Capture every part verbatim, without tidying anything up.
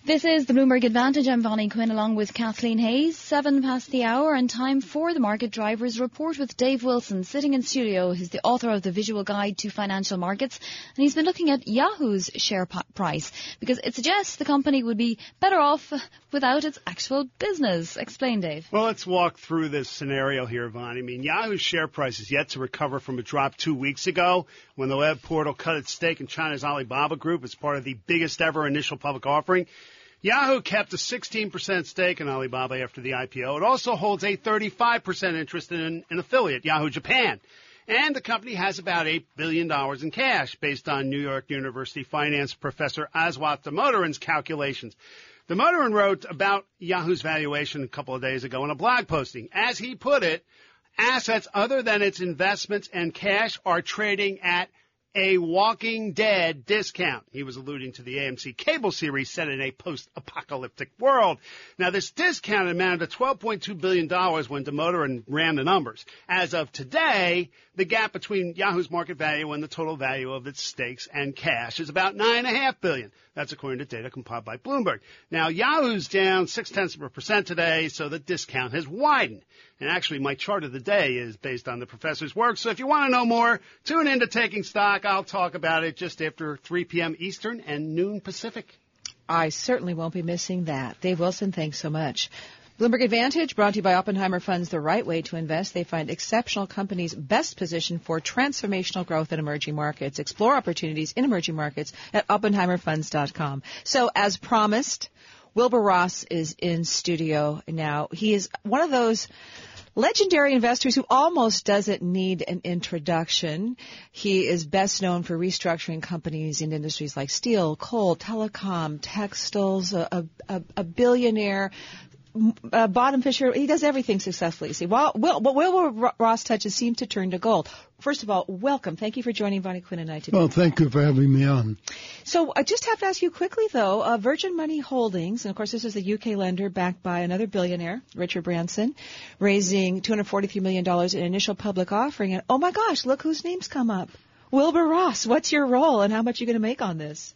This is the Bloomberg Advantage. I'm Bonnie Quinn along with Kathleen Hayes. Seven past the hour and time for the Market Drivers Report with Dave Wilson sitting in studio. He's the author of the Visual Guide to Financial Markets, and he's been looking at Yahoo's share p- price because it suggests the company would be better off without its actual business. Explain, Dave. Well, let's walk through this scenario here, Bonnie. I mean, Yahoo's share price is yet to recover from a drop two weeks ago when the web portal cut its stake in China's Alibaba Group as part of the biggest ever initial public offering. Yahoo kept a sixteen percent stake in Alibaba after the I P O. It also holds a thirty-five percent interest in an affiliate, Yahoo Japan. And the company has about eight billion dollars in cash based on New York University finance professor Aswath Damodaran's calculations. Damodaran wrote about Yahoo's valuation a couple of days ago in a blog posting. As he put it, assets other than its investments and cash are trading at a Walking Dead discount. He was alluding to the A M C cable series set in a post-apocalyptic world. Now, this discount amounted to twelve point two billion dollars when Damodaran ran the numbers. As of today, the gap between Yahoo's market value and the total value of its stakes and cash is about nine point five billion dollars. That's according to data compiled by Bloomberg. Now, Yahoo's down six-tenths of a percent today, so the discount has widened. And actually, my chart of the day is based on the professor's work. So if you want to know more, tune in to Taking Stock. I'll talk about it just after three p.m. Eastern and noon Pacific. I certainly won't be missing that. Dave Wilson, thanks so much. Bloomberg Advantage, brought to you by Oppenheimer Funds, the right way to invest. They find exceptional companies best positioned for transformational growth in emerging markets. Explore opportunities in emerging markets at oppenheimer funds dot com. So, as promised, Wilbur Ross is in studio now. He is one of those legendary investors who almost doesn't need an introduction. He is best known for restructuring companies in industries like steel, coal, telecom, textiles, a, a, a billionaire. Uh, bottom fisher, he does everything successfully. See, while Will, what Wilbur Ross touches seem to turn to gold. First of all, welcome. Thank you for joining Bonnie Quinn and I today. Well, thank you for having me on. So I just have to ask you quickly, though, uh, Virgin Money Holdings, and of course this is the U K lender backed by another billionaire, Richard Branson, raising two hundred forty-three million dollars in initial public offering. And oh my gosh, look whose name's come up. Wilbur Ross, what's your role and how much are you going to make on this?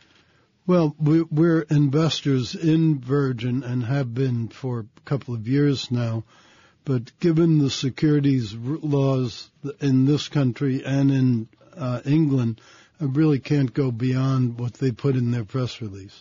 Well, we're investors in Virgin and have been for a couple of years now. But given the securities laws in this country and in uh, England, I really can't go beyond what they put in their press release.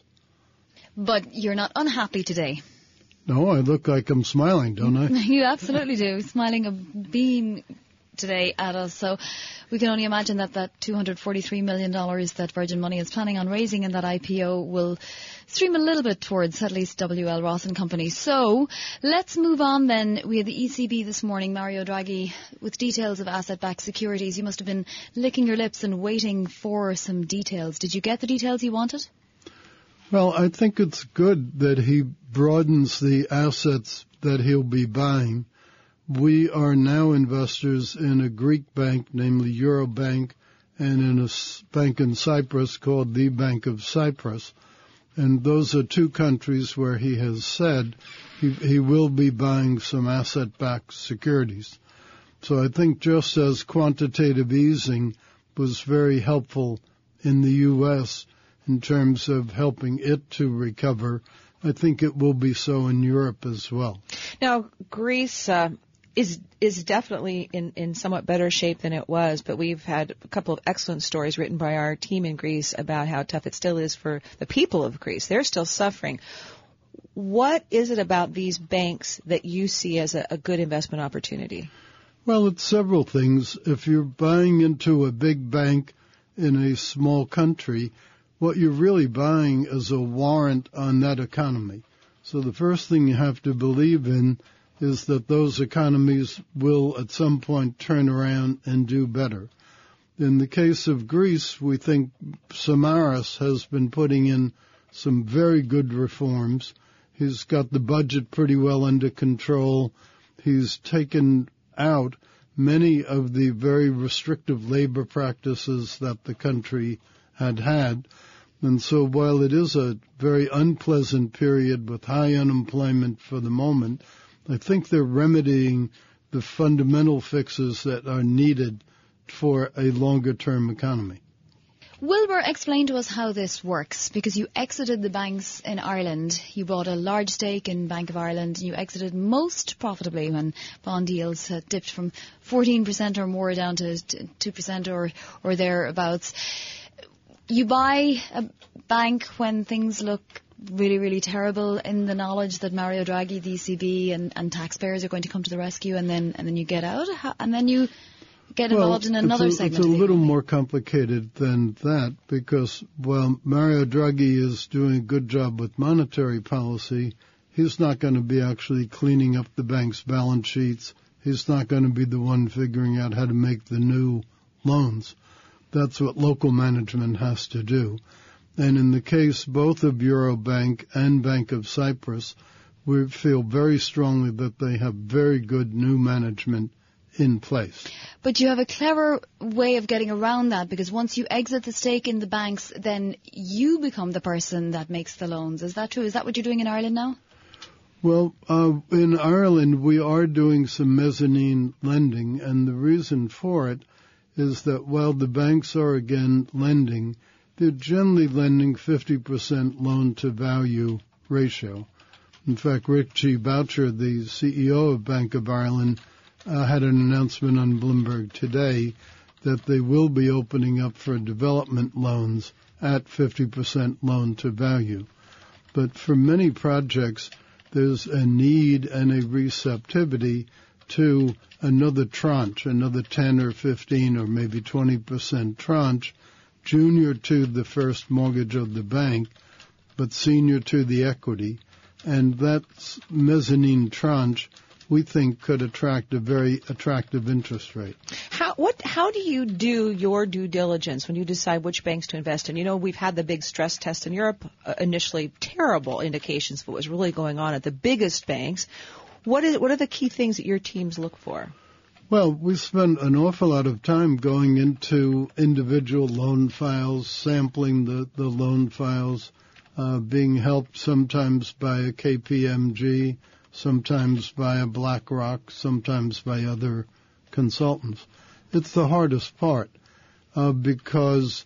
But you're not unhappy today. No, I look like I'm smiling, don't I? You absolutely do. Smiling a beam today at us. So we can only imagine that that two hundred forty-three million dollars that Virgin Money is planning on raising in that I P O will stream a little bit towards at least W L Ross and Company. So let's move on then. We had the E C B this morning, Mario Draghi, with details of asset-backed securities. You must have been licking your lips and waiting for some details. Did you get the details you wanted? Well, I think it's good that he broadens the assets that he'll be buying. We are now investors in a Greek bank, namely Eurobank, and in a bank in Cyprus called the Bank of Cyprus. And those are two countries where he has said he, he will be buying some asset-backed securities. So I think just as quantitative easing was very helpful in the U S in terms of helping it to recover, I think it will be so in Europe as well. Now, Greece uh, is is definitely in, in somewhat better shape than it was, but we've had a couple of excellent stories written by our team in Greece about how tough it still is for the people of Greece. They're still suffering. What is it about these banks that you see as a, a good investment opportunity? Well, it's several things. If you're buying into a big bank in a small country, what you're really buying is a warrant on that economy. So the first thing you have to believe in is that those economies will at some point turn around and do better. In the case of Greece, we think Samaras has been putting in some very good reforms. He's got the budget pretty well under control. He's taken out many of the very restrictive labor practices that the country had had. And so while it is a very unpleasant period with high unemployment for the moment, I think they're remedying the fundamental fixes that are needed for a longer-term economy. Wilbur, explain to us how this works, because you exited the banks in Ireland. You bought a large stake in Bank of Ireland, and you exited most profitably when bond yields had dipped from fourteen percent or more down to two percent or, or thereabouts. You buy a bank when things look really, really terrible, in the knowledge that Mario Draghi, the E C B, and, and taxpayers are going to come to the rescue, and then and then you get out, and then you get involved well, in another it's a, segment. It's a of the little economy. more complicated than that, because while Mario Draghi is doing a good job with monetary policy, he's not going to be actually cleaning up the bank's balance sheets. He's not going to be the one figuring out how to make the new loans. That's what local management has to do. And in the case both of Eurobank and Bank of Cyprus, we feel very strongly that they have very good new management in place. But you have a clever way of getting around that, because once you exit the stake in the banks, then you become the person that makes the loans. Is that true? Is that what you're doing in Ireland now? Well, uh, in Ireland, we are doing some mezzanine lending, and the reason for it is that while the banks are, again, lending, they're generally lending fifty percent loan-to-value ratio. In fact, Richie Boucher, the C E O of Bank of Ireland, uh, had an announcement on Bloomberg today that they will be opening up for development loans at fifty percent loan-to-value. But for many projects, there's a need and a receptivity to another tranche, another ten or fifteen or maybe twenty percent tranche, junior to the first mortgage of the bank, but senior to the equity. And that mezzanine tranche, we think, could attract a very attractive interest rate. How what? How do you do your due diligence when you decide which banks to invest in? You know, we've had the big stress test in Europe, uh, initially terrible indications of what was really going on at the biggest banks. What is what are the key things that your teams look for? Well, we spend an awful lot of time going into individual loan files, sampling the, the loan files, uh, being helped sometimes by a K P M G, sometimes by a BlackRock, sometimes by other consultants. It's the hardest part uh, because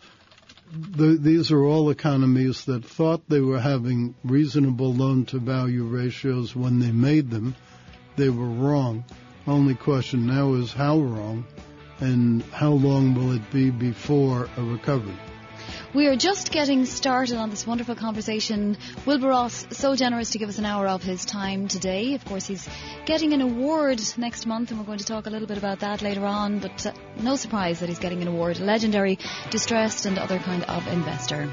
the, these are all economies that thought they were having reasonable loan-to-value ratios when they made them. They were wrong. Only question now is how wrong, and how long will it be before a recovery? We are just getting started on this wonderful conversation. Wilbur Ross, so generous to give us an hour of his time today. Of course, he's getting an award next month, and we're going to talk a little bit about that later on, but uh, no surprise that he's getting an award. Legendary, distressed and other kind of investor.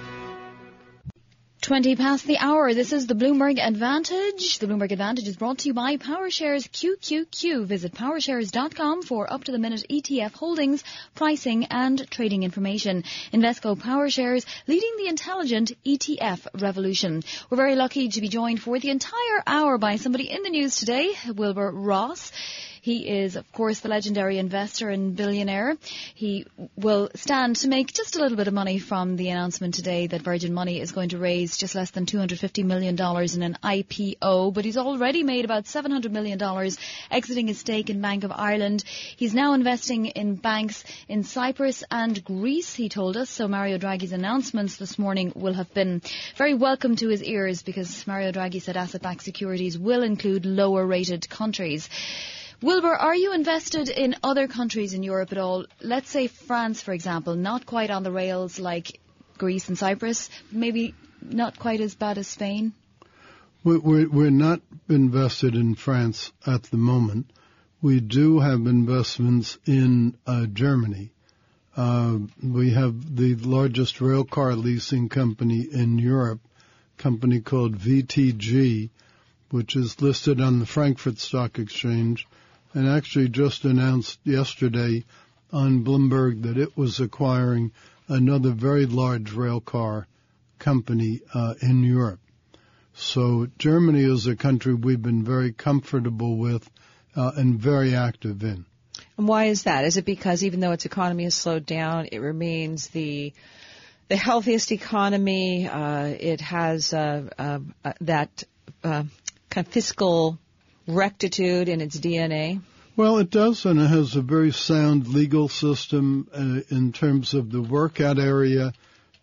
twenty past the hour. This is the Bloomberg Advantage. The Bloomberg Advantage is brought to you by PowerShares Q Q Q. Visit powershares dot com for up-to-the-minute E T F holdings, pricing and trading information. Invesco PowerShares, leading the intelligent E T F revolution. We're very lucky to be joined for the entire hour by somebody in the news today, Wilbur Ross. He is, of course, the legendary investor and billionaire. He will stand to make just a little bit of money from the announcement today that Virgin Money is going to raise just less than two hundred fifty million dollars in an I P O. But he's already made about seven hundred million dollars exiting his stake in Bank of Ireland. He's now investing in banks in Cyprus and Greece, he told us. So Mario Draghi's announcements this morning will have been very welcome to his ears, because Mario Draghi said asset-backed securities will include lower-rated countries. Wilbur, are you invested in other countries in Europe at all? Let's say France, for example, not quite on the rails like Greece and Cyprus, maybe not quite as bad as Spain? We're, we're not invested in France at the moment. We do have investments in uh, Germany. Uh, we have the largest rail car leasing company in Europe, a company called V T G, which is listed on the Frankfurt Stock Exchange, and actually just announced yesterday on Bloomberg that it was acquiring another very large rail car company uh, in Europe. So Germany is a country we've been very comfortable with uh, and very active in. And why is that? Is it because even though its economy has slowed down, it remains the the healthiest economy? Uh, it has uh, uh, uh, that uh, kind of fiscal rectitude in its D N A? Well, it does, and it has a very sound legal system uh, in terms of the workout area.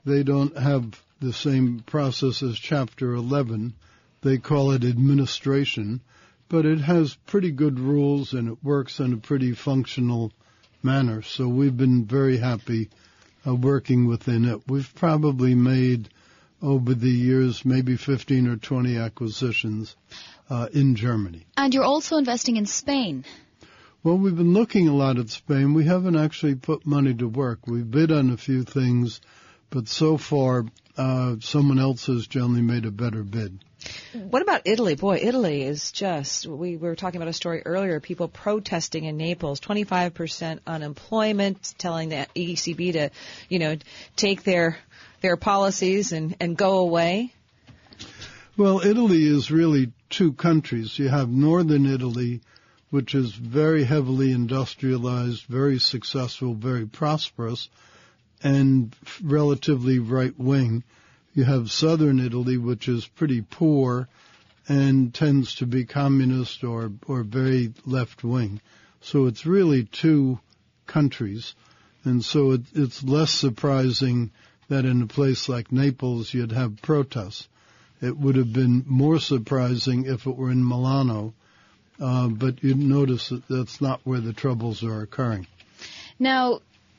they don't have the same process as Chapter eleven. They call it administration, but it has pretty good rules and it works in a pretty functional manner. So we've been very happy uh, working within it. We've probably made over the years maybe fifteen or twenty acquisitions uh, in Germany. And you're also investing in Spain. Well, we've been looking a lot at Spain. We haven't actually put money to work. We've bid on a few things, but so far uh, someone else has generally made a better bid. What about Italy? Boy, Italy is just, we were talking about a story earlier, people protesting in Naples, twenty-five percent unemployment, telling the E C B to, you know, take their their policies and, and go away. Well, Italy is really two countries. You have northern Italy, which is very heavily industrialized, very successful, very prosperous, and relatively right-wing. You have southern Italy, which is pretty poor and tends to be communist or, or very left-wing. So it's really two countries. And so it, it's less surprising that in a place like Naples you'd have protests. It would have been more surprising if it were in Milano, uh, but you'd notice that that's not where the troubles are occurring. Now,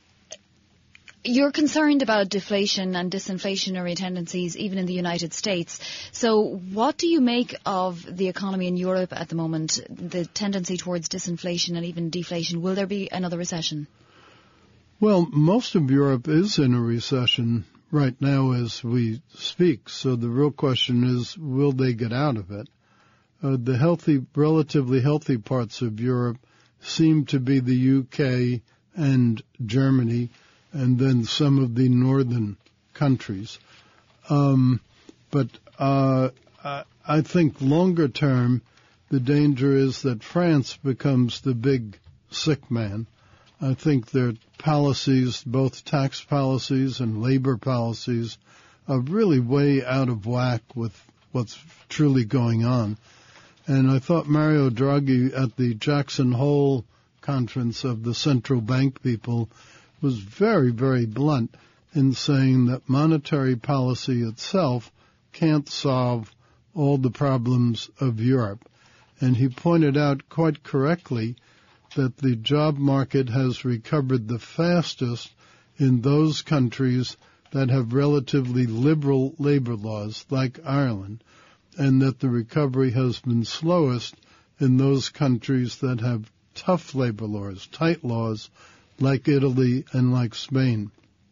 you're concerned about deflation and disinflationary tendencies even in the United States. So what do you make of the economy in Europe at the moment, the tendency towards disinflation and even deflation? Will there be another recession? Well, most of Europe is in a recession right now as we speak. So the real question is, will they get out of it? Uh, the healthy, relatively healthy parts of Europe seem to be the U K and Germany, and then some of the northern countries. Um, but uh, I think longer term, the danger is that France becomes the big sick man. I think their policies, both tax policies and labor policies, are really way out of whack with what's truly going on. And I thought Mario Draghi at the Jackson Hole conference of the central bank people was very, very blunt in saying that monetary policy itself can't solve all the problems of Europe. And he pointed out quite correctly that the job market has recovered the fastest in those countries that have relatively liberal labor laws, like Ireland, and that the recovery has been slowest in those countries that have tough labor laws, tight laws, like Italy and like Spain.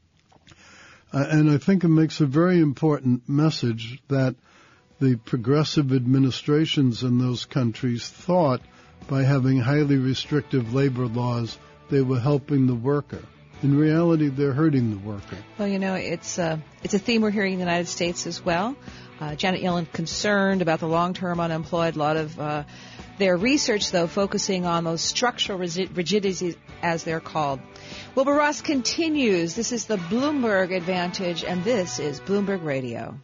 Uh, and I think it makes a very important message that the progressive administrations in those countries thought by having highly restrictive labor laws they were helping the worker. In reality, they're hurting the worker. Well, you know, it's, uh, it's a theme we're hearing in the United States as well. Uh, Janet Yellen concerned about the long-term unemployed. A lot of uh, their research, though, focusing on those structural rigidities, as they're called. Wilbur Ross continues. This is the Bloomberg Advantage, and this is Bloomberg Radio.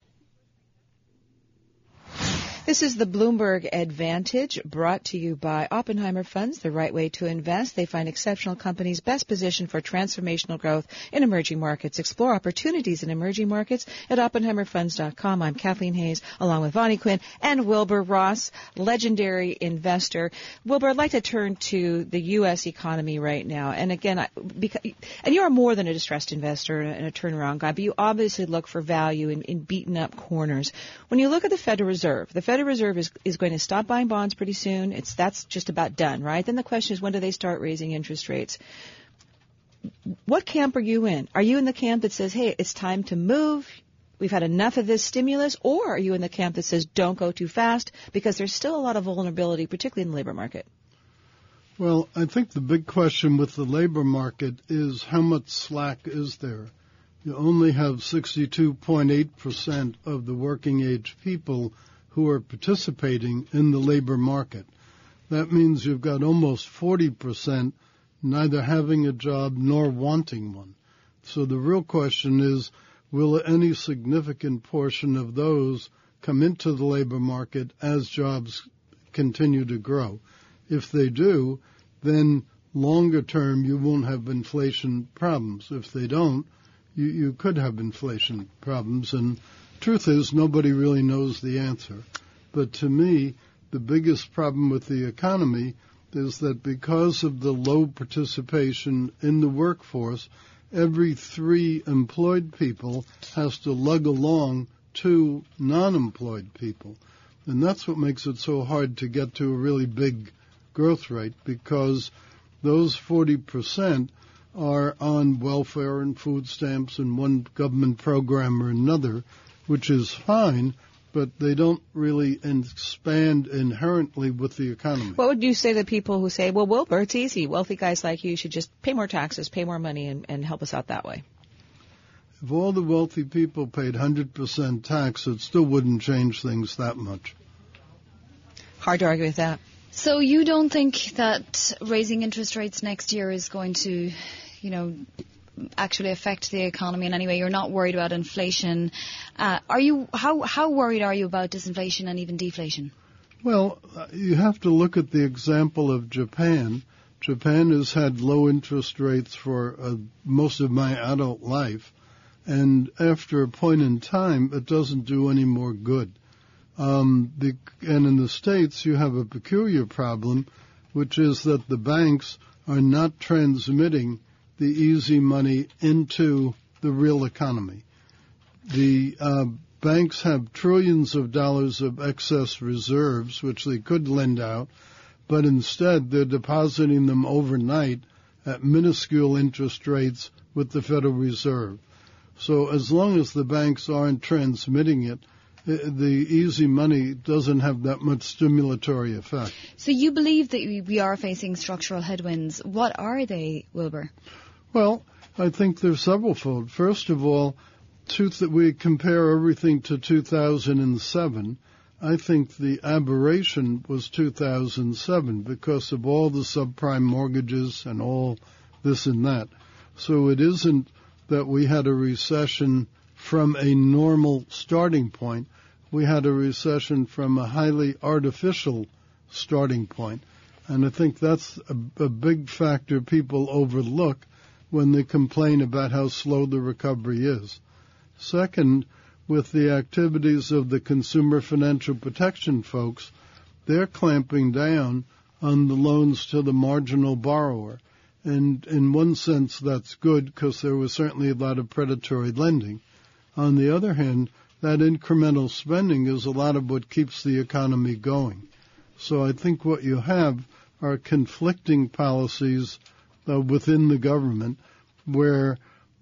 This is the Bloomberg Advantage, brought to you by Oppenheimer Funds, the right way to invest. They find exceptional companies best positioned for transformational growth in emerging markets. Explore opportunities in emerging markets at oppenheimer funds dot com. I'm Kathleen Hayes, along with Vonnie Quinn and Wilbur Ross, legendary investor. Wilbur, I'd like to turn to the U S economy right now. And again, I, because, and you're more than a distressed investor and a turnaround guy, but you obviously look for value in, in beaten up corners. When you look at the Federal Reserve, the Federal Reserve is, is going to stop buying bonds pretty soon. It's that's just about done, right? Then the question is, when do they start raising interest rates? What camp are you in? Are you in the camp that says, hey, it's time to move, we've had enough of this stimulus, or are you in the camp that says don't go too fast because there's still a lot of vulnerability, particularly in the labor market? Well, I think the big question with the labor market is how much slack is there? You only have sixty-two point eight percent of the working age people who are participating in the labor market. That means you've got almost forty percent neither having a job nor wanting one. So the real question is, will any significant portion of those come into the labor market as jobs continue to grow? If they do, then longer term you won't have inflation problems. If they don't, you, you could have inflation problems. And truth is, nobody really knows the answer. But to me, the biggest problem with the economy is that because of the low participation in the workforce, every three employed people has to lug along two non-employed people. And that's what makes it so hard to get to a really big growth rate, because those forty percent are on welfare and food stamps and one government program or another, which is fine, but they don't really expand inherently with the economy. What would you say to people who say, well, Wilbur, it's easy. Wealthy guys like you should just pay more taxes, pay more money, and, and help us out that way? If all the wealthy people paid one hundred percent tax, it still wouldn't change things that much. Hard to argue with that. So you don't think that raising interest rates next year is going to, you know, actually affect the economy in any way? You're not worried about inflation. Uh, are you? How how worried are you about disinflation and even deflation? Well, you have to look at the example of Japan. Japan has had low interest rates for uh, most of my adult life, and after a point in time, it doesn't do any more good. Um, the, and in the States, you have a peculiar problem, which is that the banks are not transmitting the easy money into the real economy. The uh, banks have trillions of dollars of excess reserves, which they could lend out, but instead they're depositing them overnight at minuscule interest rates with the Federal Reserve. So as long as the banks aren't transmitting it, the easy money doesn't have that much stimulatory effect. So you believe that we are facing structural headwinds. What are they, Wilbur? Well, I think they're severalfold. First of all, that we compare everything to two thousand seven. I think the aberration was two thousand seven because of all the subprime mortgages and all this and that. So it isn't that we had a recession from a normal starting point. We had a recession from a highly artificial starting point. And I think that's a, a big factor people overlook when they complain about how slow the recovery is. Second, with the activities of the Consumer Financial Protection folks, they're clamping down on the loans to the marginal borrower. And in one sense, that's good because there was certainly a lot of predatory lending. On the other hand, that incremental spending is a lot of what keeps the economy going. So I think what you have are conflicting policies uh, within the government where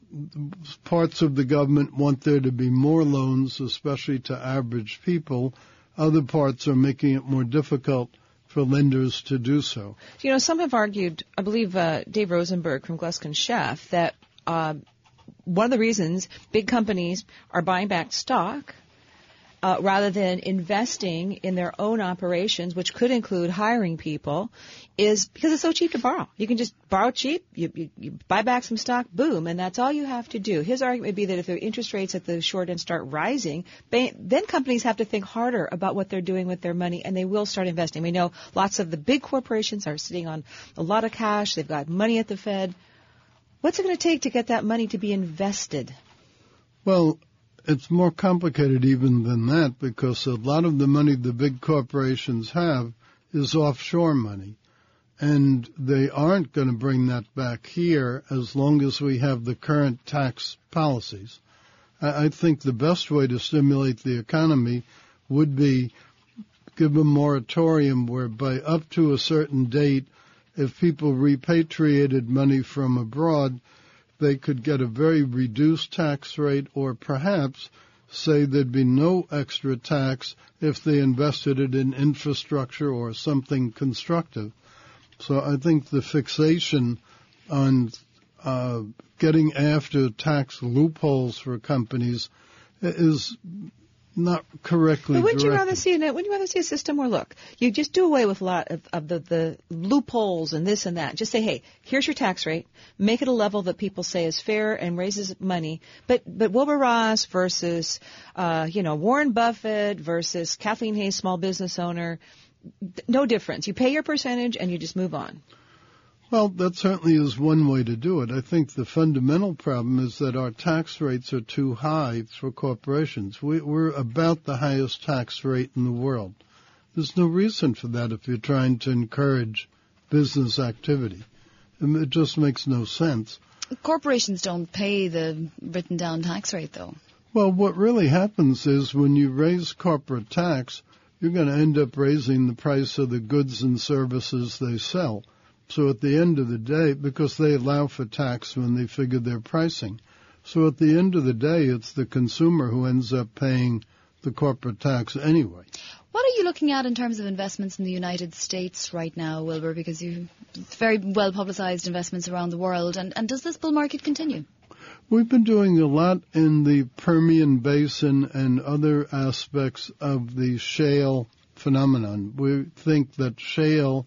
parts of the government want there to be more loans, especially to average people. Other parts are making it more difficult for lenders to do so. You know, some have argued, I believe uh, Dave Rosenberg from Gluskin Sheff, that uh, one of the reasons big companies are buying back stock uh, rather than investing in their own operations, which could include hiring people, is because it's so cheap to borrow. You can just borrow cheap, you, you, you buy back some stock, boom, and that's all you have to do. His argument would be that if the interest rates at the short end start rising, then companies have to think harder about what they're doing with their money, and they will start investing. We know lots of the big corporations are sitting on a lot of cash. They've got money at the Fed. What's it going to take to get that money to be invested? Well, it's more complicated even than that because a lot of the money the big corporations have is offshore money. And they aren't going to bring that back here as long as we have the current tax policies. I think the best way to stimulate the economy would be give a moratorium whereby up to a certain date, if people repatriated money from abroad, they could get a very reduced tax rate, or perhaps say there'd be no extra tax if they invested it in infrastructure or something constructive. So I think the fixation on uh, getting after tax loopholes for companies is not correctly But wouldn't directed. you rather see a, wouldn't you rather see a system where, look, you just do away with a lot of, of the, the loopholes and this and that. Just say, hey, here's your tax rate. Make it a level that people say is fair and raises money. But but Wilbur Ross versus, uh, you know, Warren Buffett versus Kathleen Hayes, small business owner, no difference. You pay your percentage and you just move on. Well, that certainly is one way to do it. I think the fundamental problem is that our tax rates are too high for corporations. We, we're about the highest tax rate in the world. There's no reason for that if you're trying to encourage business activity. It just makes no sense. Corporations don't pay the written down tax rate, though. Well, what really happens is when you raise corporate tax, you're going to end up raising the price of the goods and services they sell. So at the end of the day, because they allow for tax when they figure their pricing, so at the end of the day, it's the consumer who ends up paying the corporate tax anyway. What are you looking at in terms of investments in the United States right now, Wilbur? Because you very well publicized investments around the world, and, and does this bull market continue? We've been doing a lot in the Permian Basin and other aspects of the shale phenomenon. We think that shale,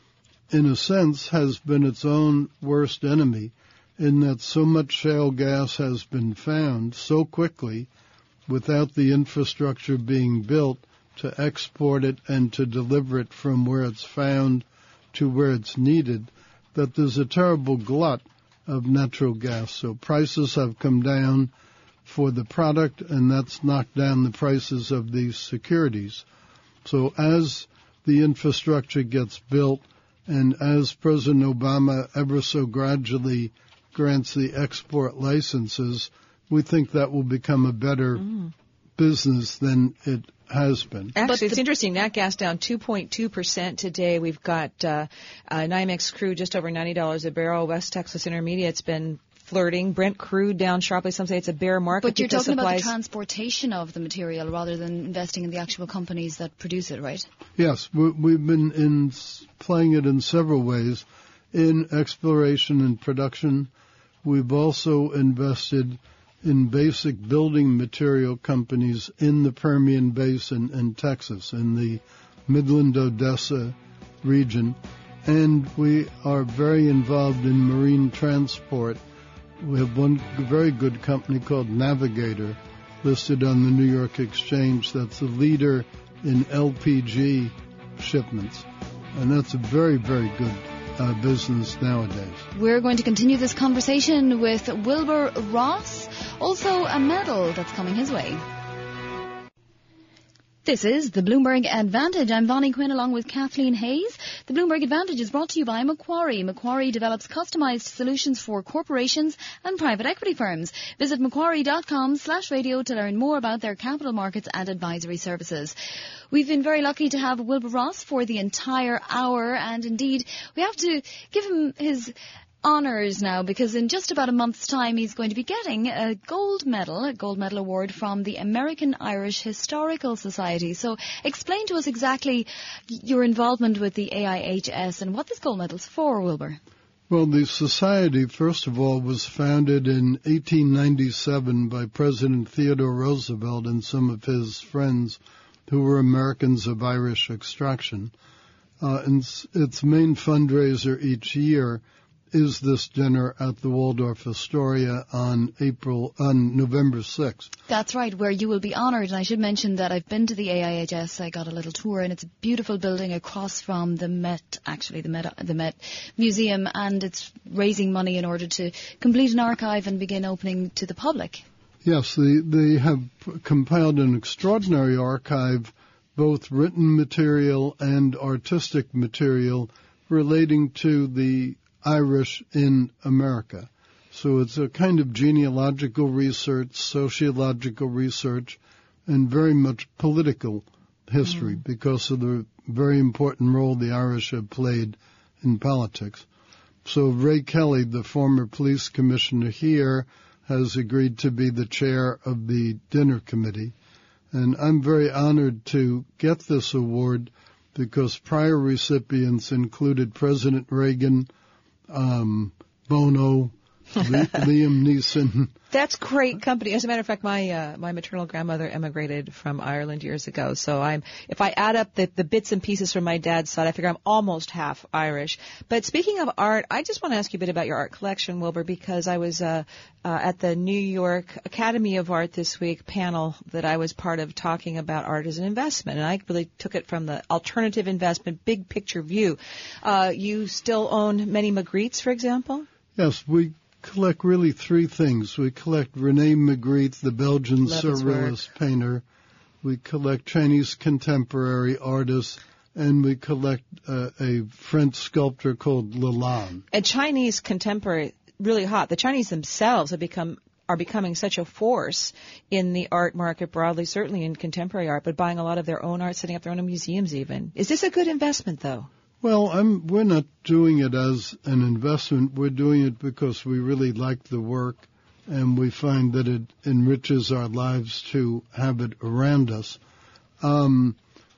in a sense, has been its own worst enemy in that so much shale gas has been found so quickly without the infrastructure being built to export it and to deliver it from where it's found to where it's needed, that there's a terrible glut of natural gas. So prices have come down for the product, and that's knocked down the prices of these securities. So as the infrastructure gets built, and as President Obama ever so gradually grants the export licenses, we think that will become a better mm. business than it has been. Actually, it's interesting. Nat gas down two point two percent today. We've got uh, uh, NYMEX crude just over ninety dollars a barrel. West Texas Intermediate's been flirting. Brent crude down sharply. Some say it's a bear market. But you're talking supplies... about the transportation of the material rather than investing in the actual companies that produce it, right? Yes. We've been in playing it in several ways. In exploration and production, we've also invested in basic building material companies in the Permian Basin in Texas, in the Midland-Odessa region. And we are very involved in marine transport. We have one very good company called Navigator listed on the New York Exchange that's a leader in L P G shipments. And that's a very, very good uh, business nowadays. We're going to continue this conversation with Wilbur Ross, also a medal that's coming his way. This is the Bloomberg Advantage. I'm Vonnie Quinn along with Kathleen Hayes. The Bloomberg Advantage is brought to you by Macquarie. Macquarie develops customized solutions for corporations and private equity firms. Visit macquarie.com slash radio to learn more about their capital markets and advisory services. We've been very lucky to have Wilbur Ross for the entire hour, and indeed we have to give him his honours now, because in just about a month's time he's going to be getting a gold medal, a gold medal award from the American Irish Historical Society. So explain to us exactly your involvement with the A I H S and what this gold medal's for, Wilbur. Well, the society, first of all, was founded in eighteen ninety-seven by President Theodore Roosevelt and some of his friends who were Americans of Irish extraction. Uh, and its main fundraiser each year is this dinner at the Waldorf Astoria on April, on November sixth. That's right, where you will be honoured. And I should mention that I've been to the A I H S. I got a little tour, and it's a beautiful building across from the Met, actually the Met, the Met Museum, and it's raising money in order to complete an archive and begin opening to the public. Yes, they, they have compiled an extraordinary archive, both written material and artistic material relating to the Irish in America. So it's a kind of genealogical research, sociological research, and very much political history mm. because of the very important role the Irish have played in politics. So Ray Kelly, the former police commissioner here, has agreed to be the chair of the dinner committee. And I'm very honored to get this award because prior recipients included President Reagan, Um, Bono, Liam Neeson. That's great company. As a matter of fact, my uh, my maternal grandmother emigrated from Ireland years ago. So I'm if I add up the, the bits and pieces from my dad's side, I figure I'm almost half Irish. But speaking of art, I just want to ask you a bit about your art collection, Wilbur, because I was uh, uh, at the New York Academy of Art this week panel that I was part of talking about art as an investment, and I really took it from the alternative investment, big picture view. Uh, you still own many Magrittes, for example? Yes, we collect really three things. We collect René Magritte, the Belgian Love his surrealist painter. We collect Chinese contemporary artists, and we collect uh, a French sculptor called Lalande. And Chinese contemporary, really hot. The Chinese themselves have become are becoming such a force in the art market broadly, certainly in contemporary art, but buying a lot of their own art, setting up their own museums even. Is this a good investment, though? Well, I'm, we're not doing it as an investment. We're doing it because we really like the work, and we find that it enriches our lives to have it around us. Um,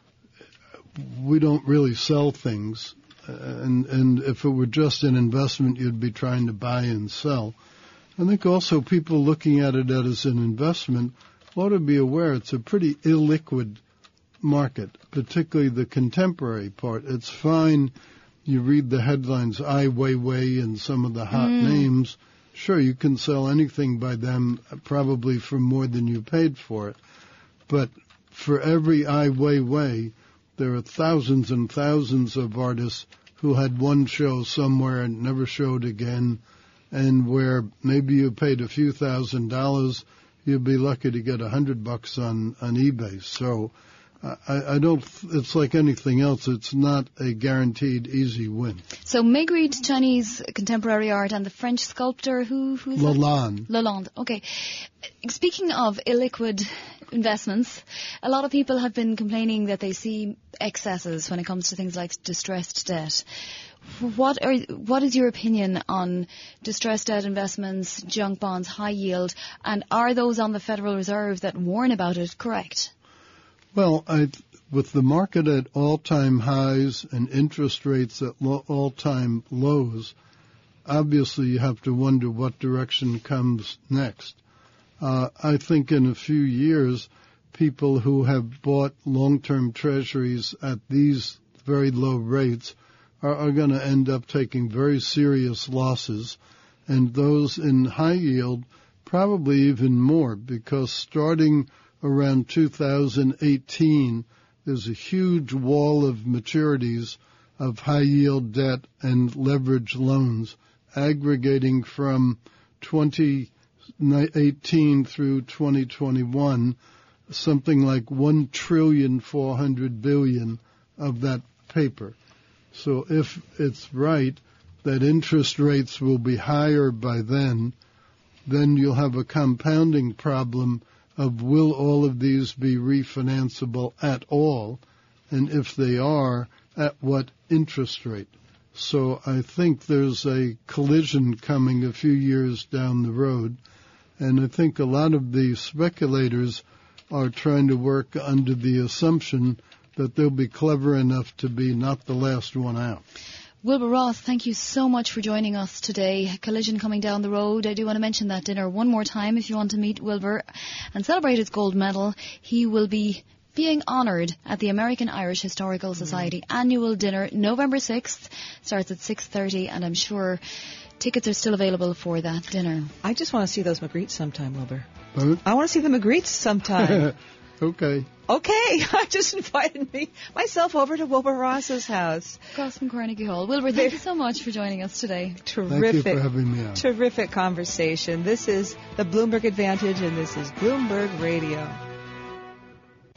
we don't really sell things, and, and if it were just an investment, you'd be trying to buy and sell. I think also people looking at it as an investment ought to be aware it's a pretty illiquid market, particularly the contemporary part. It's fine. You read the headlines, Ai Weiwei and some of the hot mm. names. Sure, you can sell anything by them, probably for more than you paid for it. But for every Ai Weiwei, there are thousands and thousands of artists who had one show somewhere and never showed again, and where maybe you paid a few thousand dollars, you'd be lucky to get a hundred bucks on, on eBay. So I, I don't, it's like anything else. It's not a guaranteed easy win. So Magritte, Chinese contemporary art, and the French sculptor, who, who is Lalande. that? Lalande. Okay. Speaking of illiquid investments, a lot of people have been complaining that they see excesses when it comes to things like distressed debt. What are, what is your opinion on distressed debt investments, junk bonds, high yield, and are those on the Federal Reserve that warn about it correct? Well, I, with the market at all-time highs and interest rates at lo- all-time lows, obviously you have to wonder what direction comes next. Uh, I think in a few years, people who have bought long-term treasuries at these very low rates are, are going to end up taking very serious losses, and those in high yield probably even more, because starting around two thousand eighteen, there's a huge wall of maturities of high-yield debt and leverage loans aggregating from twenty eighteen through twenty twenty-one, something like one trillion four hundred billion of that paper. So if it's right that interest rates will be higher by then, then you'll have a compounding problem of will all of these be refinanceable at all, and if they are, at what interest rate? So I think there's a collision coming a few years down the road, and I think a lot of the speculators are trying to work under the assumption that they'll be clever enough to be not the last one out. Wilbur Ross, thank you so much for joining us today. Collision coming down the road. I do want to mention that dinner one more time if you want to meet Wilbur and celebrate his gold medal. He will be being honoured at the American Irish Historical Society mm. annual dinner November sixth. Starts at six thirty, and I'm sure tickets are still available for that dinner. I just want to see those Magrittes sometime, Wilbur. Pardon? I want to see the Magrittes sometime. Okay. Okay, I just invited me myself over to Wilbur Ross's house. Across from Carnegie Hall. Wilbur, thank you so much for joining us today. Terrific. Thank you for having me on. Terrific conversation. This is the Bloomberg Advantage, and this is Bloomberg Radio.